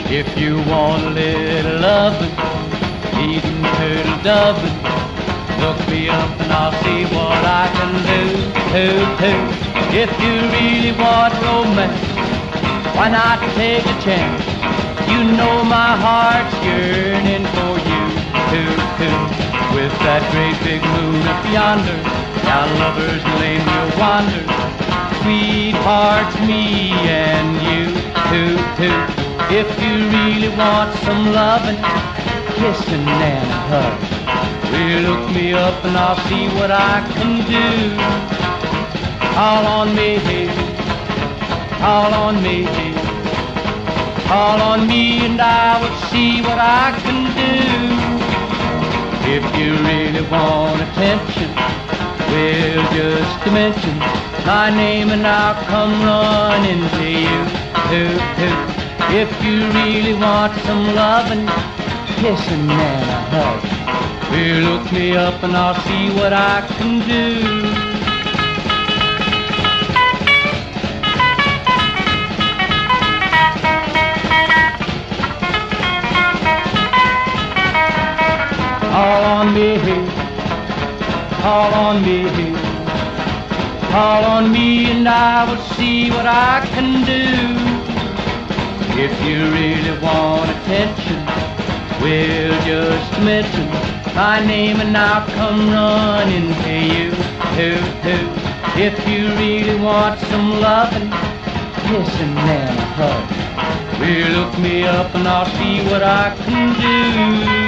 If you want a little loving, eating turtle doving, look me up and I'll see what I can do. If you really want romance, why not take a chance? You know my heart's yearning for you, with that great big moon up yonder, down Lover's Lane we'll wander, sweethearts, me and you, If you really want some loving, kissing and a hug, well, look me up and I'll see what I can do. Call on me, call on me, call on me and I will see what I can do. If you really want attention, well, just mention my name and I'll come running to you, If you really want some loving, kissing and a hug, well, look me up and I'll see what I can do. Call on me, call on me, call on me and I will see what I can do. If you really want attention, well, just mention my name and I'll come running to you, If you really want some loving, kissing and a hug, well, look me up and I'll see what I can do.